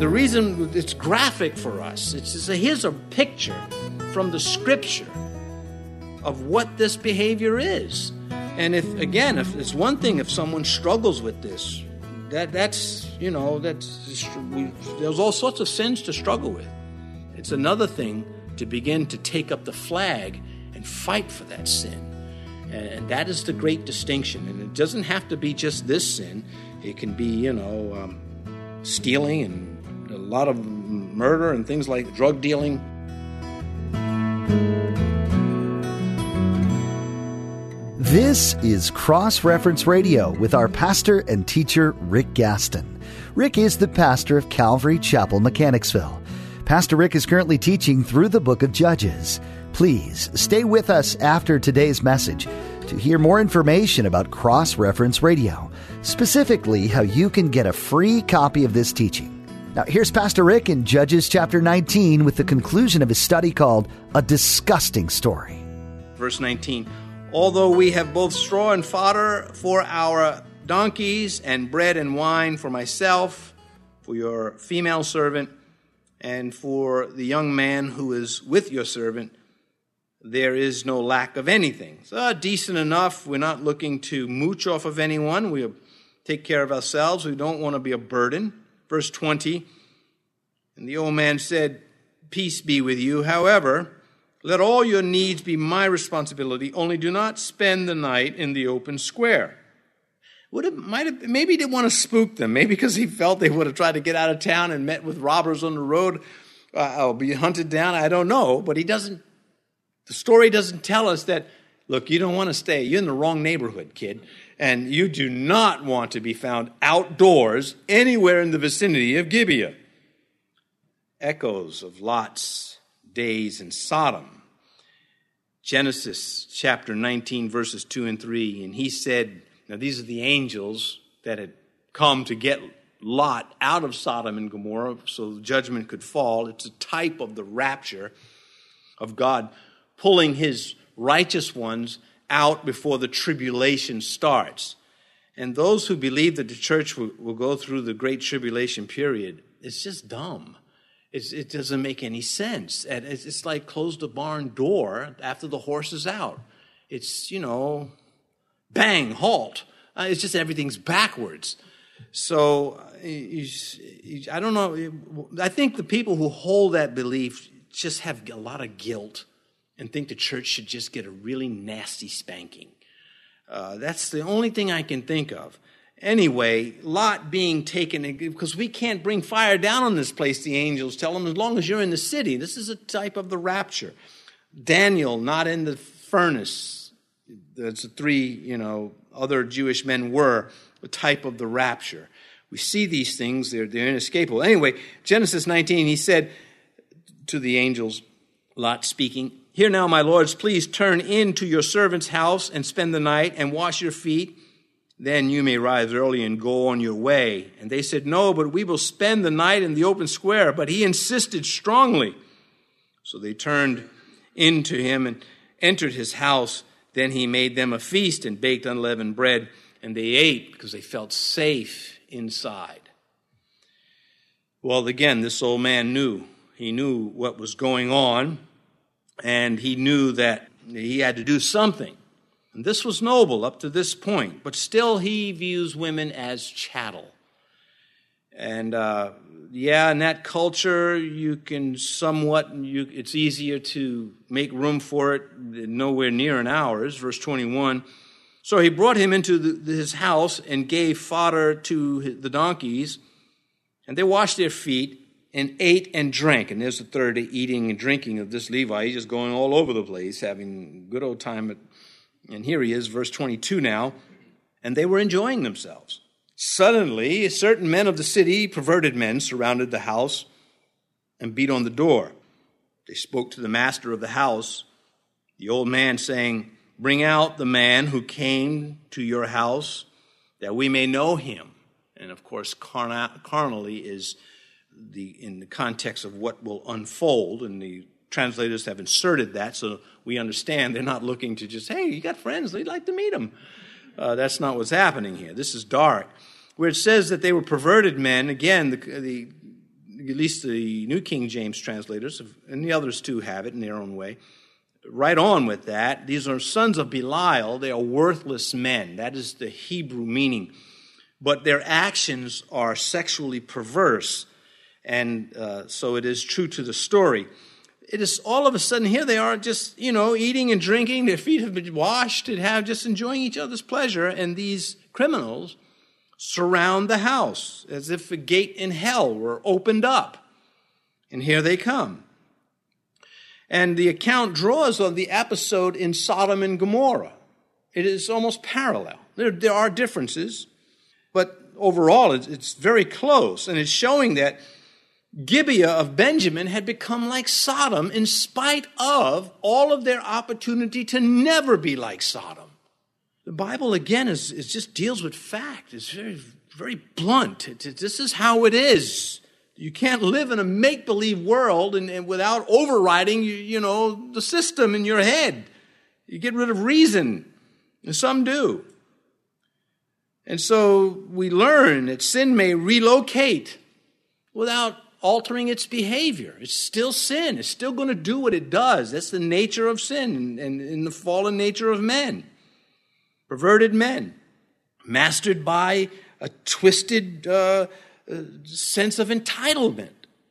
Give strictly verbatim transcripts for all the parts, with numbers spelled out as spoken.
The reason it's graphic for us, it's, it's a, here's a picture from the Scripture of what this behavior is. And if, again, if it's one thing if someone struggles with this, that that's, you know, that's we, there's all sorts of sins to struggle with. It's another thing to begin to take up the flag and fight for that sin. And, and that is the great distinction. And it doesn't have to be just this sin. It can be, you know, um, stealing and a lot of murder and things like drug dealing. This is Cross Reference Radio with our pastor and teacher, Rick Gaston. Rick is the pastor of Calvary Chapel, Mechanicsville. Pastor Rick is currently teaching through the book of Judges. Please stay with us after today's message to hear more information about Cross Reference Radio, specifically how you can get a free copy of this teaching. Now, here's Pastor Rick in Judges chapter nineteen with the conclusion of his study called A Disgusting Story. Verse nineteen, although we have both straw and fodder for our donkeys and bread and wine for myself, for your female servant, and for the young man who is with your servant, there is no lack of anything. So uh, decent enough. We're not looking to mooch off of anyone. We take care of ourselves. We don't want to be a burden. Verse twenty, and the old man said, peace be with you. However, let all your needs be my responsibility. Only do not spend the night in the open square. Would it, might have, maybe he didn't want to spook them. Maybe because he felt they would have tried to get out of town and met with robbers on the road uh, or be hunted down. I don't know. But he doesn't, the story doesn't tell us that, look, you don't want to stay. You're in the wrong neighborhood, kid. And you do not want to be found outdoors anywhere in the vicinity of Gibeah. Echoes of Lot's days in Sodom. Genesis chapter nineteen, verses two and three. And he said, now these are the angels that had come to get Lot out of Sodom and Gomorrah so judgment could fall. It's a type of the rapture of God pulling his righteous ones out before the tribulation starts. And those who believe that the church will, will go through the great tribulation period, it's just dumb. It's, it doesn't make any sense. And it's, it's like close the barn door after the horse is out. It's, you know, bang, halt. Uh, it's just everything's backwards. So uh, you, you, I don't know. I think the people who hold that belief just have a lot of guilt and think the church should just get a really nasty spanking. Uh, that's the only thing I can think of. Anyway, Lot being taken, because we can't bring fire down on this place, the angels tell him, as long as you're in the city. This is a type of the rapture. Daniel, not in the furnace. That's the three, you know, other Jewish men were a type of the rapture. We see these things, they're, they're inescapable. Anyway, Genesis nineteen, he said to the angels, Lot speaking, here now, my lords, please turn into your servant's house and spend the night and wash your feet. Then you may rise early and go on your way. And they said, no, but we will spend the night in the open square. But he insisted strongly. So they turned into him and entered his house. Then he made them a feast and baked unleavened bread. And they ate because they felt safe inside. Well, again, this old man knew. He knew what was going on. And he knew that he had to do something. And this was noble up to this point. But still he views women as chattel. And uh, yeah, in that culture, you can somewhat, you, it's easier to make room for it, nowhere near in ours. Verse twenty-one. So he brought him into the, his house and gave fodder to the donkeys. And they washed their feet and ate and drank. And there's the third eating and drinking of this Levi. He's just going all over the place, having a good old time. At, and here he is, verse twenty-two now. And they were enjoying themselves. Suddenly, certain men of the city, perverted men, surrounded the house and beat on the door. They spoke to the master of the house, the old man, saying, bring out the man who came to your house, that we may know him. And of course, carna- carnally is the in the context of what will unfold, and the translators have inserted that so we understand they're not looking to just, hey, you got friends, they'd like to meet them. Uh, that's not what's happening here. This is dark. Where it says that they were perverted men, again, the, the at least the New King James translators, and the others too have it in their own way, right on with that. These are sons of Belial. They are worthless men. That is the Hebrew meaning. But their actions are sexually perverse. And uh, so it is true to the story. It is all of a sudden, here they are just, you know, eating and drinking. Their feet have been washed and have just enjoying each other's pleasure. And these criminals surround the house as if a gate in hell were opened up. And here they come. And the account draws on the episode in Sodom and Gomorrah. It is almost parallel. There, there are differences, but overall it's, it's very close. And it's showing that Gibeah of Benjamin had become like Sodom in spite of all of their opportunity to never be like Sodom. The Bible, again, is, is just deals with fact. It's very, very blunt. It, it, this is how it is. You can't live in a make-believe world and, and without overriding, you, you know, the system in your head. You get rid of reason, and some do. And so we learn that sin may relocate without altering its behavior. It's still sin. It's still going to do what it does. That's the nature of sin and, and, and the fallen nature of men. Perverted men, mastered by a twisted uh, uh, sense of entitlement.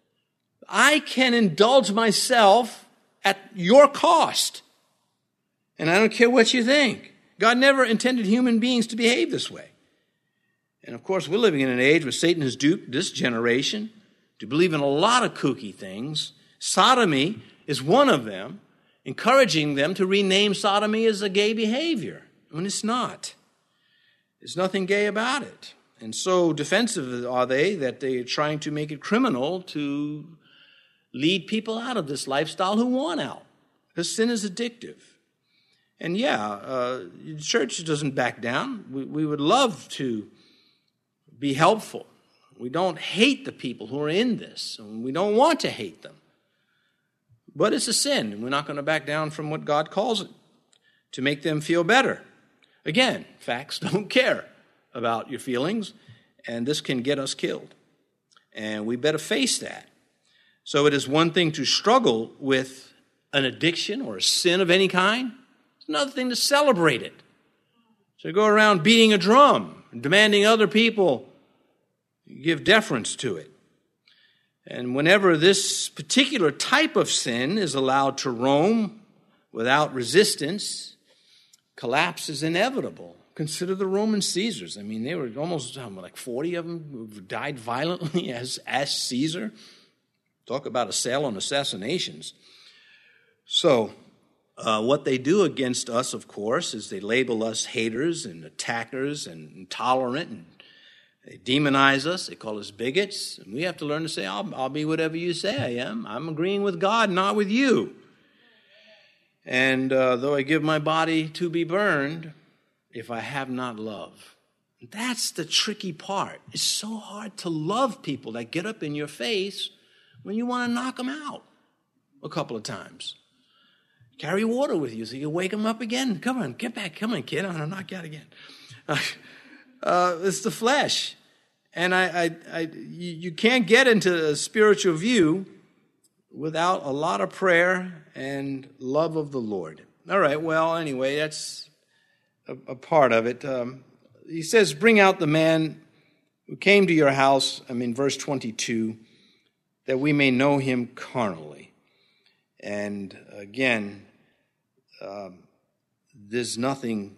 I can indulge myself at your cost. And I don't care what you think. God never intended human beings to behave this way. And of course, we're living in an age where Satan has duped this generation to believe in a lot of kooky things. Sodomy is one of them, encouraging them to rename sodomy as a gay behavior, when it's not. There's nothing gay about it. And so defensive are they that they are trying to make it criminal to lead people out of this lifestyle who want out, because sin is addictive. And yeah, uh, the church doesn't back down. We, we would love to be helpful. We don't hate the people who are in this, and we don't want to hate them. But it's a sin, and we're not going to back down from what God calls it to make them feel better. Again, facts don't care about your feelings, and this can get us killed. And we better face that. So it is one thing to struggle with an addiction or a sin of any kind. It's another thing to celebrate it. So go around beating a drum and demanding other people give deference to it. And whenever this particular type of sin is allowed to roam without resistance, collapse is inevitable. Consider the Roman Caesars. I mean, they were almost um, like forty of them who died violently as, as Caesar. Talk about a sale on assassinations. So, uh, what they do against us, of course, is they label us haters and attackers and intolerant, and they demonize us. They call us bigots. And we have to learn to say, I'll, I'll be whatever you say I am. I'm agreeing with God, not with you. And uh, though I give my body to be burned, if I have not love. That's the tricky part. It's so hard to love people that get up in your face when you want to knock them out a couple of times. Carry water with you so you wake them up again. Come on, get back. Come on, kid. I'm going to knock you out again. Uh, it's the flesh. And I, I, I, you can't get into a spiritual view without a lot of prayer and love of the Lord. All right, well, anyway, that's a, a part of it. Um, he says, bring out the man who came to your house, I mean, verse twenty-two, that we may know him carnally. And again, um, there's nothing,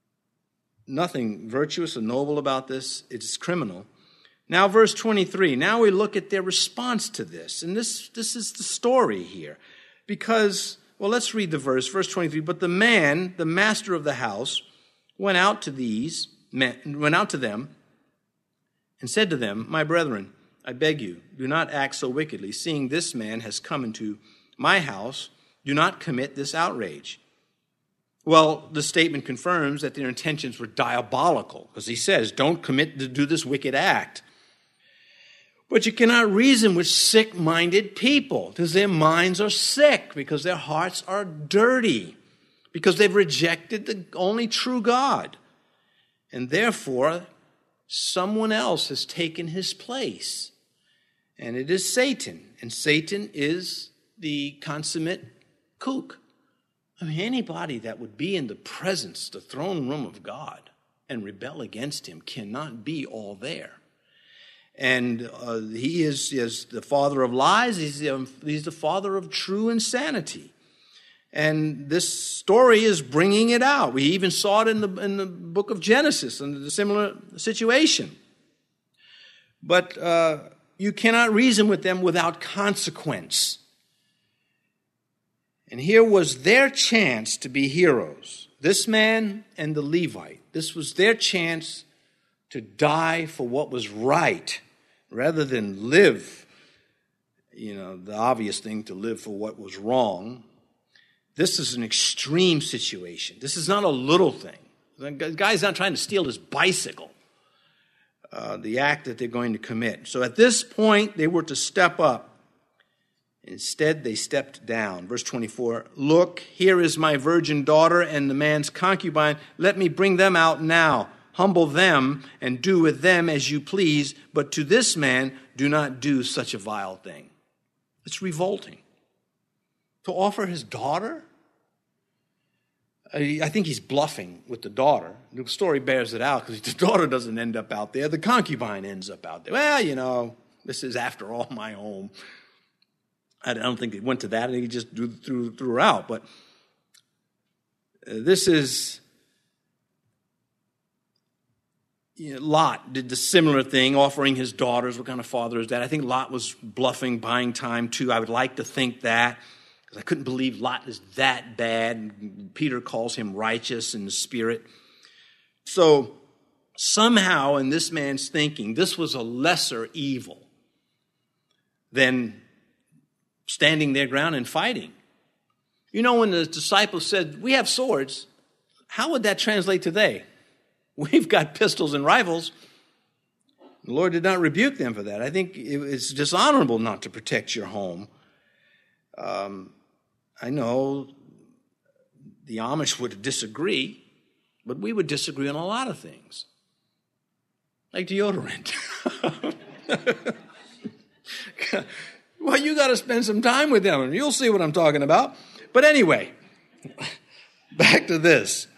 nothing virtuous or noble about this. It's criminal. Now, verse twenty-three, now we look at their response to this. And this, this is the story here. Because, well, let's read the verse, verse twenty-three. But the man, the master of the house, went out to these, went out to them, and said to them, my brethren, I beg you, do not act so wickedly. Seeing this man has come into my house, do not commit this outrage. Well, the statement confirms that their intentions were diabolical, because he says, don't commit to do this wicked act. But you cannot reason with sick-minded people, because their minds are sick, because their hearts are dirty, because they've rejected the only true God. And therefore, someone else has taken his place. And it is Satan. And Satan is the consummate kook. I mean, anybody that would be in the presence, the throne room of God, and rebel against him cannot be all there. And uh, he is, is the father of lies. He's the, he's the father of true insanity. And this story is bringing it out. We even saw it in the, in the book of Genesis, in a similar situation. But uh, you cannot reason with them without consequence. And here was their chance to be heroes. This man and the Levite. This was their chance to die for what was right, rather than live, you know, the obvious thing, to live for what was wrong. This is an extreme situation. This is not a little thing. The guy's not trying to steal his bicycle, uh, the act that they're going to commit. So at this point, they were to step up. Instead, they stepped down. Verse twenty-four, look, here is my virgin daughter and the man's concubine. Let me bring them out now. Humble them and do with them as you please. But to this man, do not do such a vile thing. It's revolting. To offer his daughter? I think he's bluffing with the daughter. The story bears it out because the daughter doesn't end up out there. The concubine ends up out there. Well, you know, this is after all my home. I don't think they went to that, and he just threw, threw, threw her out. But this is, you know, Lot did the similar thing, offering his daughters. What kind of father is that? I think Lot was bluffing, buying time too. I would like to think that, because I couldn't believe Lot is that bad. Peter calls him righteous in the spirit. So somehow in this man's thinking, this was a lesser evil than standing their ground and fighting. You know, when the disciples said, we have swords, how would that translate today? We've got pistols and rifles. The Lord did not rebuke them for that. I think it's dishonorable not to protect your home. Um, I know the Amish would disagree, but we would disagree on a lot of things. Like deodorant. Well, you got to spend some time with them, and you'll see what I'm talking about. But anyway, back to this.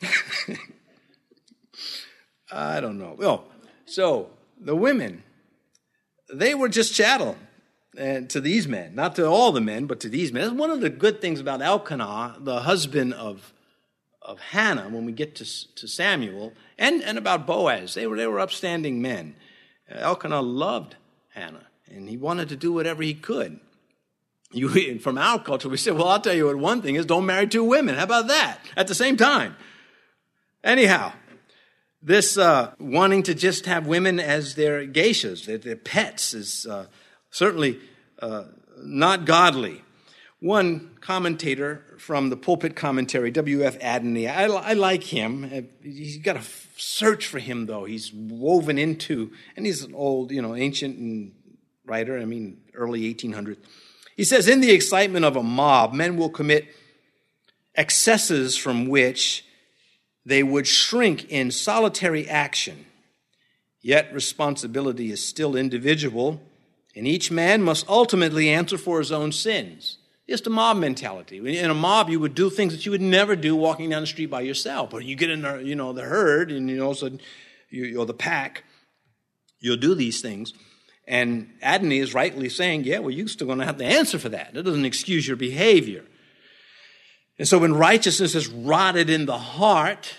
I don't know. Well, so the women, they were just chattel and to these men, not to all the men, but to these men. That's one of the good things about Elkanah, the husband of of Hannah, when we get to, to Samuel, and, and about Boaz. They were they were upstanding men. Elkanah loved Hannah, and he wanted to do whatever he could. You, from our culture, we say, well, I'll tell you what one thing is, don't marry two women. How about that? At the same time. Anyhow, this uh, wanting to just have women as their geishas, their, their pets, is uh, certainly uh, not godly. One commentator from the Pulpit Commentary, W F Adney, I, I like him. He's got to search for him, though. He's woven into, and he's an old, you know, ancient writer, I mean, early eighteen hundreds. He says, in the excitement of a mob, men will commit excesses from which they would shrink in solitary action. Yet responsibility is still individual, and each man must ultimately answer for his own sins. It's the mob mentality. In a mob, you would do things that you would never do walking down the street by yourself. But you get in the, you know, the herd, and you know, so you, or the pack, you'll do these things. And Adney is rightly saying, yeah, well, you're still going to have to answer for that. That doesn't excuse your behavior. And so when righteousness is rotted in the heart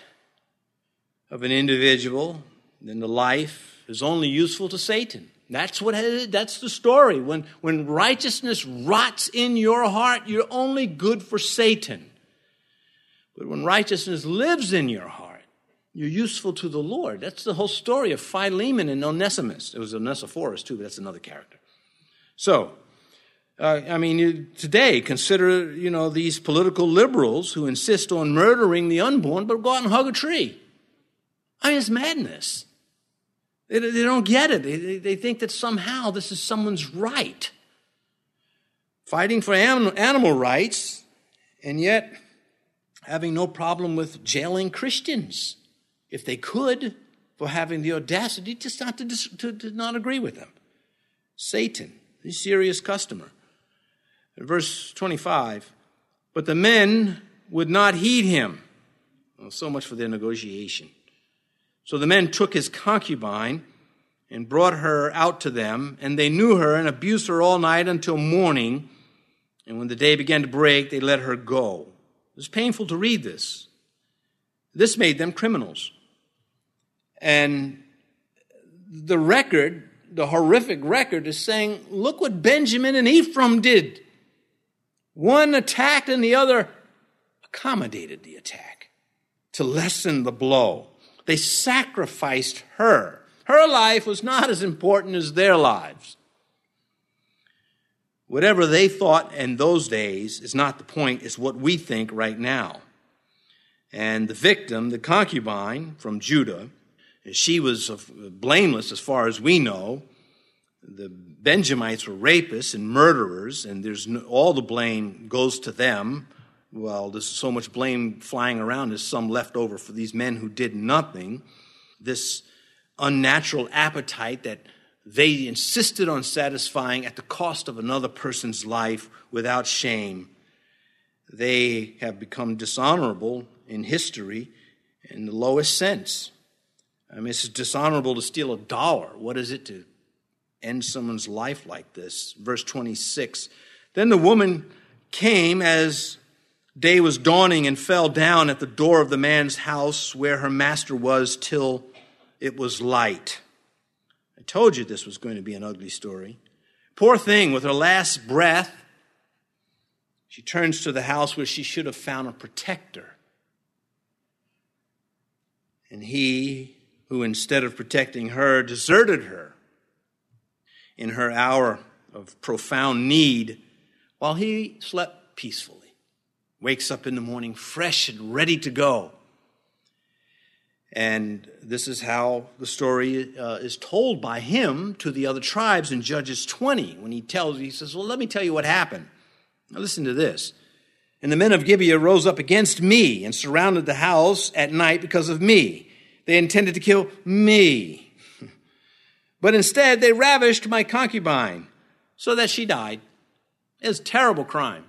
of an individual, then the life is only useful to Satan. That's what that's the story. When, when righteousness rots in your heart, you're only good for Satan. But when righteousness lives in your heart, you're useful to the Lord. That's the whole story of Philemon and Onesimus. It was Onesiphorus too, but that's another character. So, uh, I mean, you, today, consider, you know, these political liberals who insist on murdering the unborn, but go out and hug a tree. I mean, it's madness. They, they don't get it. They, they think that somehow this is someone's right. Fighting for animal, animal rights, and yet having no problem with jailing Christians, if they could, for having the audacity just not to, to, to not agree with them. Satan, a serious customer. Verse twenty-five, but the men would not heed him. Well, so much for their negotiation. So the men took his concubine and brought her out to them, and they knew her and abused her all night until morning. And when the day began to break, they let her go. It was painful to read this. This made them criminals. And the record, the horrific record, is saying, look what Benjamin and Ephraim did. One attacked and the other accommodated the attack to lessen the blow. They sacrificed her. Her life was not as important as their lives. Whatever they thought in those days is not the point, it's what we think right now. And the victim, the concubine from Judah, she was blameless as far as we know. The Benjamites were rapists and murderers, and there's no, all the blame goes to them. Well, there's so much blame flying around, there's some left over for these men who did nothing. This unnatural appetite that they insisted on satisfying at the cost of another person's life without shame. They have become dishonorable in history in the lowest sense. I mean, it's dishonorable to steal a dollar. What is it to end someone's life like this? Verse twenty-six, then the woman came as day was dawning and fell down at the door of the man's house where her master was till it was light. I told you this was going to be an ugly story. Poor thing, with her last breath, she turns to the house where she should have found a protector. And he, who instead of protecting her, deserted her in her hour of profound need, while he slept peacefully, wakes up in the morning fresh and ready to go. And this is how the story uh, is told by him to the other tribes in Judges twenty. When he tells, he says, well, let me tell you what happened. Now listen to this. And the men of Gibeah rose up against me and surrounded the house at night because of me. They intended to kill me. But instead, they ravished my concubine so that she died. It was a terrible crime.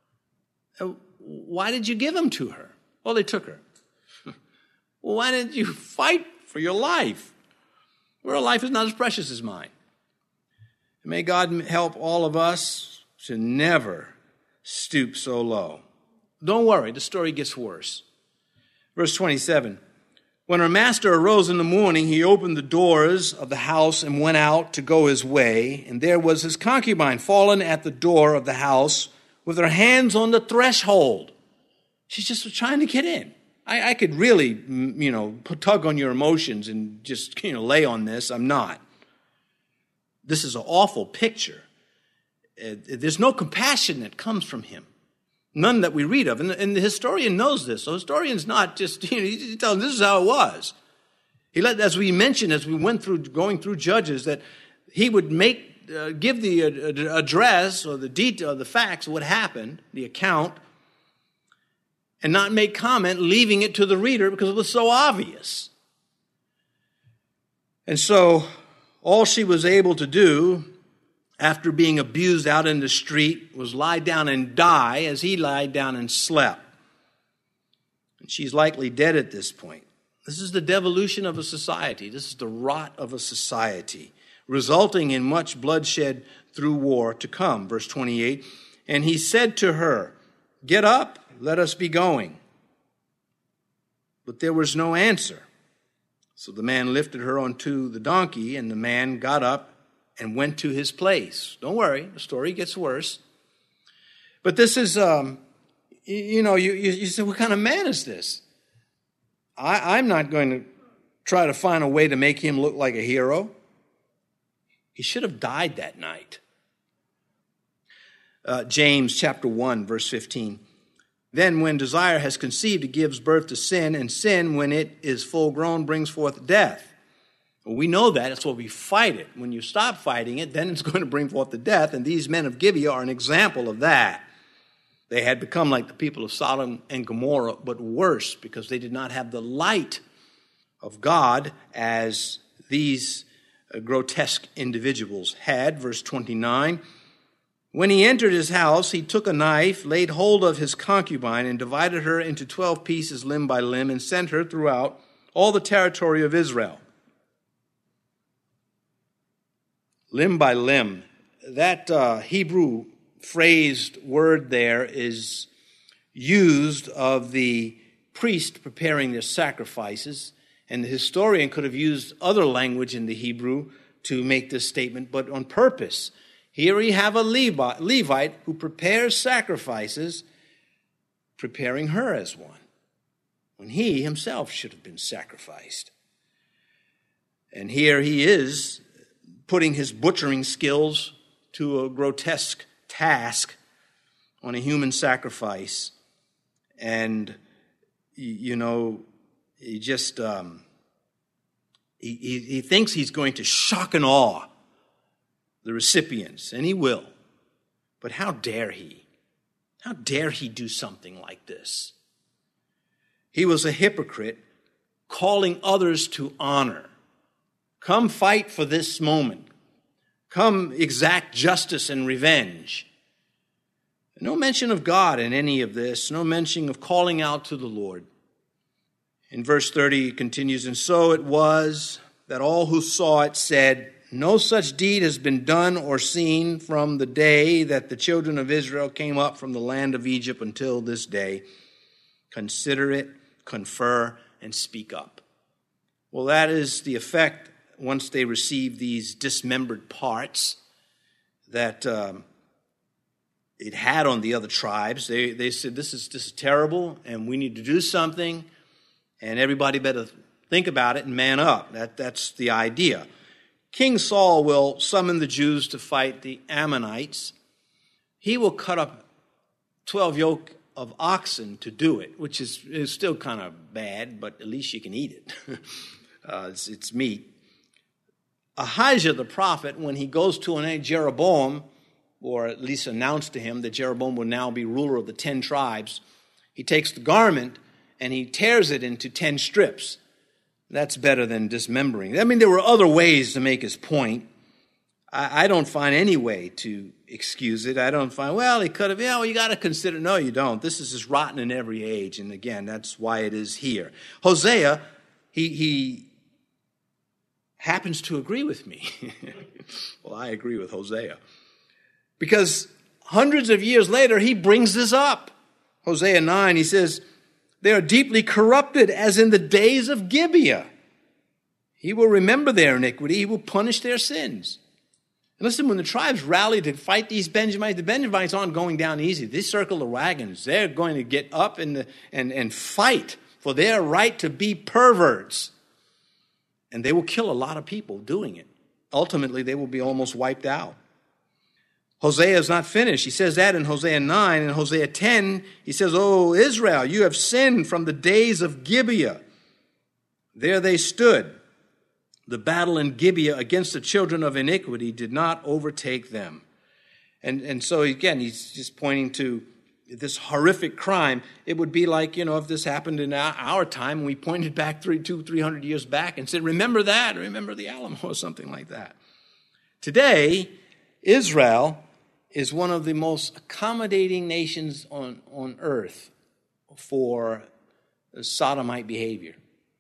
Why did you give him to her? Well, they took her. Well, why didn't you fight for your life? Your life is not as precious as mine. And may God help all of us to never stoop so low. Don't worry, the story gets worse. Verse twenty-seven, when her master arose in the morning, he opened the doors of the house and went out to go his way. And there was his concubine fallen at the door of the house with her hands on the threshold. She's just trying to get in. I, I could really, you know, tug on your emotions and just, you know, lay on this. I'm not. This is an awful picture. Uh, there's no compassion that comes from him. None that we read of. And, and the historian knows this. So the historian's not just, you know, he's telling this is how it was. He let, as we mentioned, as we went through, going through Judges, that he would make, uh, give the uh, address or the detail, the facts of what happened, the account, and not make comment, leaving it to the reader because it was so obvious. And so all she was able to do after being abused out in the street was lie down and die as he lied down and slept. And she's likely dead at this point. This is the devolution of a society. This is the rot of a society, resulting in much bloodshed through war to come. Verse twenty-eight, and he said to her, get up. Let us be going. But there was no answer. So the man lifted her onto the donkey, and the man got up and went to his place. Don't worry, the story gets worse. But this is, um, you know, you, you, you say, what kind of man is this? I, I'm not going to try to find a way to make him look like a hero. He should have died that night. Uh, James chapter one, verse fifteen. Then when desire has conceived, it gives birth to sin, and sin, when it is full grown, brings forth death. Well, we know that. That's why we fight it. When you stop fighting it, then it's going to bring forth the death, and these men of Gibeah are an example of that. They had become like the people of Sodom and Gomorrah, but worse, because they did not have the light of God as these uh, grotesque individuals had. Verse twenty-nine, when he entered his house, he took a knife, laid hold of his concubine, and divided her into twelve pieces limb by limb, and sent her throughout all the territory of Israel. Limb by limb. That uh, Hebrew phrased word there is used of the priest preparing their sacrifices, and the historian could have used other language in the Hebrew to make this statement, but on purpose. Here we have a Levite who prepares sacrifices, preparing her as one, when he himself should have been sacrificed. And here he is putting his butchering skills to a grotesque task on a human sacrifice. And, you know, he just, um, he, he, he thinks he's going to shock and awe the recipients, and he will. But how dare he? How dare he do something like this? He was a hypocrite calling others to honor. Come fight for this moment. Come exact justice and revenge. No mention of God in any of this. No mention of calling out to the Lord. In verse thirty, it continues, and so it was that all who saw it said, no such deed has been done or seen from the day that the children of Israel came up from the land of Egypt until this day. Consider it, confer, and speak up. Well, that is the effect once they receive these dismembered parts that um, it had on the other tribes. They they said, this is, this is terrible, and we need to do something, and everybody better think about it and man up. That That's the idea. King Saul will summon the Jews to fight the Ammonites. He will cut up twelve yoke of oxen to do it, which is, is still kind of bad, but at least you can eat it. uh, it's, it's meat. Ahijah the prophet, when he goes to anoint Jeroboam, or at least announce to him that Jeroboam will now be ruler of the ten tribes, he takes the garment and he tears it into ten strips. That's better than dismembering. I mean, there were other ways to make his point. I, I don't find any way to excuse it. I don't find, well, he could have, yeah, well, you got to consider. No, you don't. This is as rotten in every age. And again, that's why it is here. Hosea, he, he happens to agree with me. Well, I agree with Hosea. Because hundreds of years later, he brings this up. Hosea nine, he says, they are deeply corrupted as in the days of Gibeah. He will remember their iniquity. He will punish their sins. And listen, when the tribes rally to fight these Benjamites, the Benjamites aren't going down easy. They circle the wagons. They're going to get up and, the, and, and fight for their right to be perverts. And they will kill a lot of people doing it. Ultimately, they will be almost wiped out. Hosea is not finished. He says that in Hosea nine. In Hosea ten, he says, O Israel, you have sinned from the days of Gibeah. There they stood. The battle in Gibeah against the children of iniquity did not overtake them. And, and so, again, he's just pointing to this horrific crime. It would be like, you know, if this happened in our, our time, and we pointed back three, two, three hundred years back and said, remember that, remember the Alamo, or something like that. Today, Israel is one of the most accommodating nations on, on earth for sodomite behavior.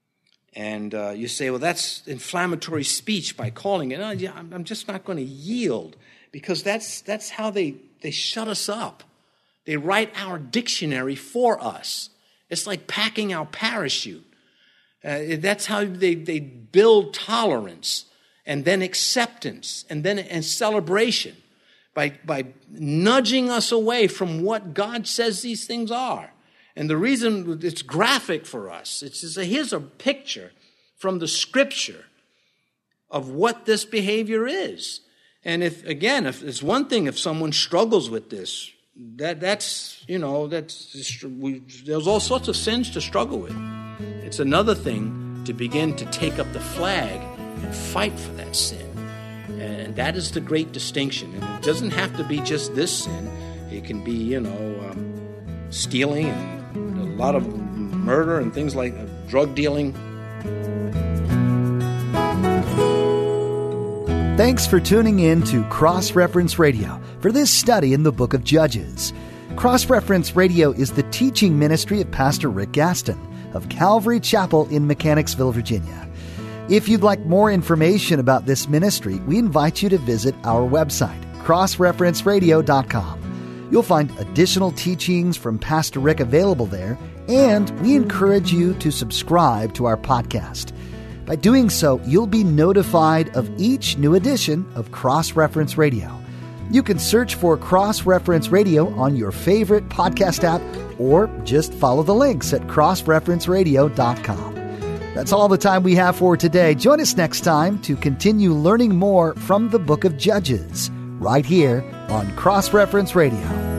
And uh, you say, well, that's inflammatory speech by calling it. No, yeah, I'm just not going to yield, because that's that's how they, they shut us up. They write our dictionary for us. It's like packing our parachute. Uh, that's how they, they build tolerance and then acceptance and then and celebration. By, by nudging us away from what God says these things are. And the reason it's graphic for us, it's just a, here's a picture from the Scripture of what this behavior is. And if, again, if it's one thing if someone struggles with this, that that's, you know, that's we, there's all sorts of sins to struggle with. It's another thing to begin to take up the flag and fight for that sin. And that is the great distinction. And it doesn't have to be just this sin. It can be, you know, um, stealing and a lot of murder and things like uh, drug dealing. Thanks for tuning in to Cross Reference Radio for this study in the book of Judges. Cross Reference Radio is the teaching ministry of Pastor Rick Gaston of Calvary Chapel in Mechanicsville, Virginia. If you'd like more information about this ministry, we invite you to visit our website, cross reference radio dot com. You'll find additional teachings from Pastor Rick available there, and we encourage you to subscribe to our podcast. By doing so, you'll be notified of each new edition of Cross Reference Radio. You can search for Cross Reference Radio on your favorite podcast app, or just follow the links at cross reference radio dot com. That's all the time we have for today. Join us next time to continue learning more from the book of Judges, right here on Cross Reference Radio.